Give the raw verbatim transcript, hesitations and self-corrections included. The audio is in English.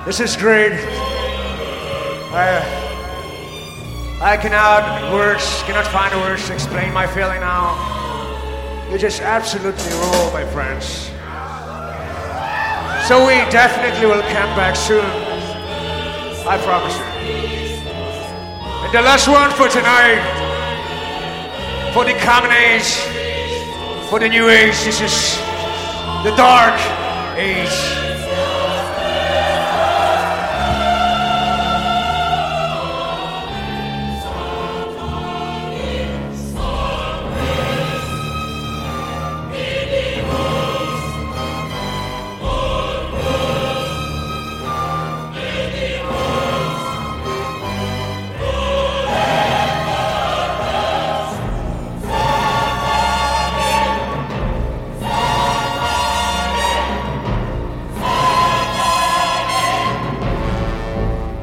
This is great. I, I cannot words, cannot find the words to explain my feeling now. You just absolutely rule, my friends. So we definitely will come back soon. I promise you. And the last one for tonight, for the common age, for the new age, this is the dark age.